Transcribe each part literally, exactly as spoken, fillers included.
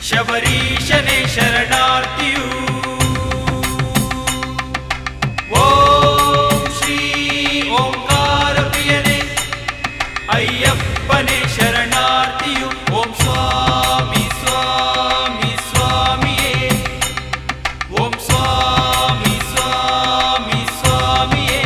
ಶಬರೀಶನೇ ಶರಣಾರ್ಥಿಯು. ಓಂ ಶ್ರೀ ಓಂಕಾರ ಪ್ರಿಯನೇ ಅಯ್ಯಪ್ಪನೇ ಶರಣಾರ್ಥಿಯು. ಓಂ ಸ್ವಾಮಿ ಸ್ವಾಮಿ ಸ್ವಾಮಿಯೇ. ಓಂ ಸ್ವಾಮಿ ಸ್ವಾಮಿ ಸ್ವಾಮಿಯೇ.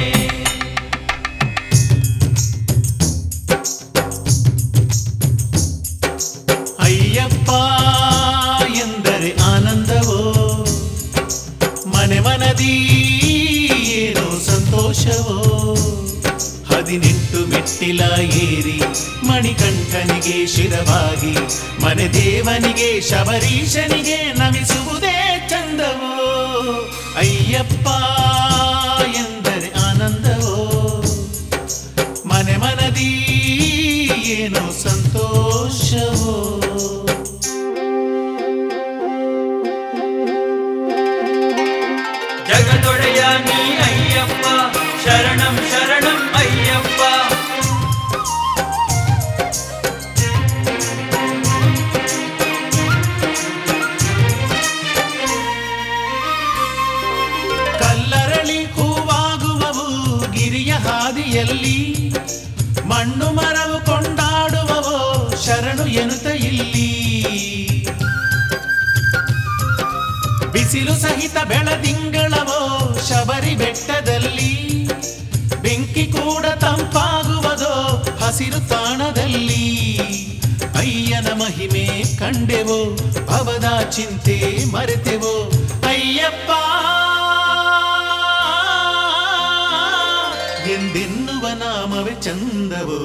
ಅಯ್ಯಪ್ಪ ಎಂದರೆ ಆನಂದವೋ, ಮನೆ ಮನದಿ ಏನೋ ಸಂತೋಷವೋ. ಹದಿನೆಂಟು ಮೆಟ್ಟಿಲ ಏರಿ ಮಣಿಕಂಠನಿಗೆ ಶಿರವಾಗಿ, ಮನೆ ದೇವನಿಗೆ ಶಬರೀಶನಿಗೆ ನಮಿಸುವುದೇ ಚಂದವೋ. ಅಯ್ಯಪ್ಪ ಎಂದರೆ ಆನಂದವೋ, ಮನೆ ಮನದಿ ಏನೋ ಸಂತೋಷವೋ. ಜಗದೊಡೆಯ ನೀ ಅಯ್ಯಪ್ಪ, ಶರಣಂ ಶರಣಂ ಅಯ್ಯಪ್ಪ. ಕಲ್ಲರಳಿ ಹೂವಾಗುವವು ಗಿರಿಯ ಹಾದಿಯಲ್ಲಿ, ಮಣ್ಣು ಮರವು ಕೊಂಡಾಡುವವೋ ಶರಣು ಎನ್ನುತ್ತ ಇಲ್ಲಿ. ಬಿಸಿಲು ಸಹಿತ ಬೆಳದಿಂಗಳವೋ ಶಬರಿ ಬೆಟ್ಟದಲ್ಲಿ, ಬೆಂಕಿ ಕೂಡ ತಂಪಾಗುವುದೋ ಹಸಿರು ತಾಣದಲ್ಲಿ. ಅಯ್ಯನ ಮಹಿಮೆ ಕಂಡೆವೋ, ಭವದ ಚಿಂತೆ ಮರೆತೆವೋ. ಅಯ್ಯಪ್ಪ ಎಂದೆನ್ನುವ ನಾಮವೇ ಚಂದವೋ.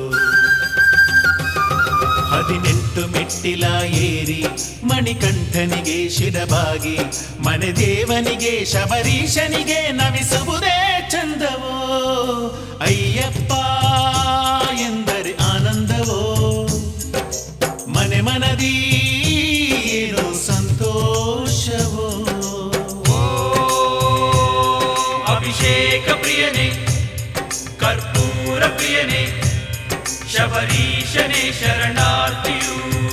ಹದಿನೆಂಟು ಮೆಟ್ಟಿಲ ಏರಿ ಮಣಿಕಂಠನಿಗೆ ಶಿರಬಾಗಿ, ಮನೆ ದೇವನಿಗೆ ಶಬರೀಶನಿಗೆ ನಮಿಸುವುದೇ ಚಂದವೋ. ಅಯ್ಯಪ್ಪ ಎಂದರೆ ಆನಂದವೋ, ಮನೆ ಮನದಿ ಏನೋ ಸಂತೋಷವೋ. ಅಭಿಷೇಕ ಪ್ರಿಯನೇ ಕರ್ಪೂರ ಪ್ರಿಯನೇ ಶಬರೀಶನೇ ಶರಣಾರ್ಥಿಯು.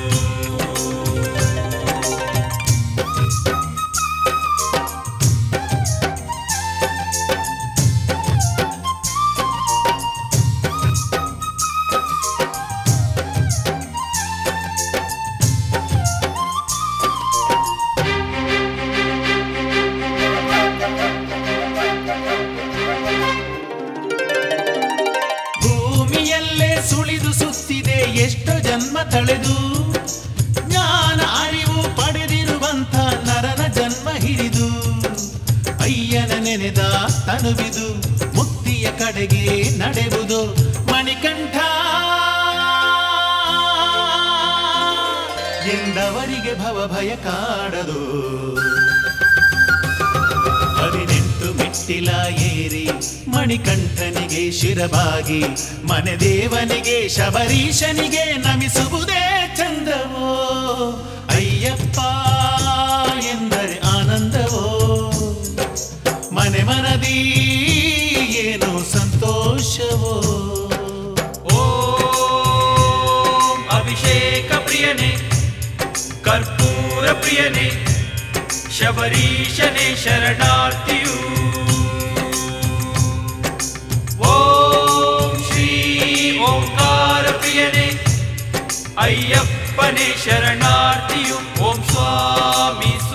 ಸುಳಿದು ಸುತ್ತಿದೆ ಎಷ್ಟೋ ಜನ್ಮ ತಳೆದು, ಜ್ಞಾನ ಅರಿವು ಪಡೆದಿರುವಂಥ ನರನ ಜನ್ಮ ಹಿರಿದು. ಅಯ್ಯನ ನೆನೆದ ತನುವಿದು ಮುಕ್ತಿಯ ಕಡೆಗೆ ನಡೆವುದು. ಮಣಿಕಂಠ ಎಂದವರಿಗೆ ಭವ ಭಯ ಕಾಡದು. ಹದಿನೆಂಟು ಮೆಟ್ಟಿಲ ಏರಿ ಮಣಿಕಂಠನಿಗೆ ಶಿರಬಾಗಿ, ಮನೆ ದೇವನಿಗೆ ಶಬರೀಶನಿಗೆ ನಮಿಸುವುದೇ ಚಂದವೋ. ಅಯ್ಯಪ್ಪ ಎಂದರೆ ಆನಂದವೋ, ಮನೆ ಮನದಿ ಏನೋ ಸಂತೋಷವೋ. ಓಂ ಅಭಿಷೇಕ ಪ್ರಿಯನೇ ಕರ್ಪೂರ ಪ್ರಿಯನೇ ಶಬರೀಶನೇ ಶರಣಾರ್ಥಿಯು. ಓಂ ಶ್ರೀ ಓಂಕಾರ ಪ್ರಿಯನೇ ಅಯ್ಯಪ್ಪನೇ ಶರಣಾರ್ಥಿಯು. ಓಂ ಸ್ವಾಮಿ